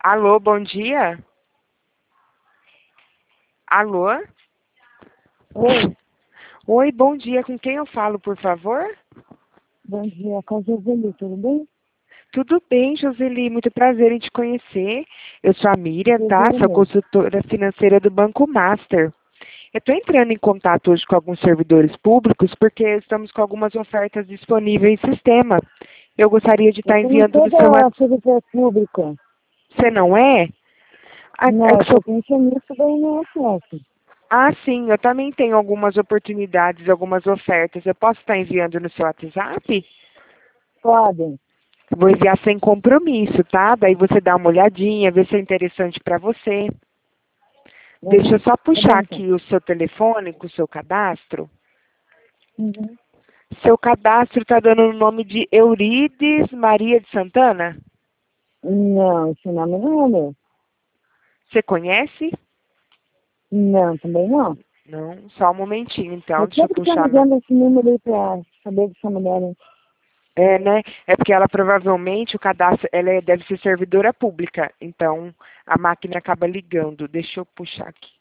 Alô, bom dia? Alô? Oi, Oi, bom dia. Com quem eu falo, por favor? bom dia, com a Joseli, tudo bem? Tudo bem, Joseli. Muito prazer em te conhecer. Eu sou a Miriam, tá? Prazer é Sou meu. consultora financeira do Banco Master. Eu estou entrando em contato hoje com alguns servidores públicos porque estamos com algumas ofertas disponíveis em sistema. Eu gostaria de estar Eu não enviando sou no seu da WhatsApp. Secretaria Pública. Você não é? Não, eu Sou... sou pensionista da INSS. Ah, sim, eu também tenho algumas oportunidades, algumas ofertas. Eu posso estar enviando no seu WhatsApp? Podem. Vou enviar sem compromisso, tá? Daí você dá uma olhadinha, vê se é interessante para você. Deixa eu Uhum. só Tá bom, puxar então. aqui o seu telefone com o seu cadastro. Uhum. Seu cadastro está dando o nome de Eurides Maria de Santana? Não, esse nome não é meu. Você conhece? Não, também não. Não, só um momentinho, então, Mas deixa eu sempre estão puxar. ligando esse número aí pra saber dessa mulher, hein? É, né? É porque ela provavelmente, o cadastro, deve ser servidora pública. Então, a máquina acaba ligando. Deixa eu puxar aqui.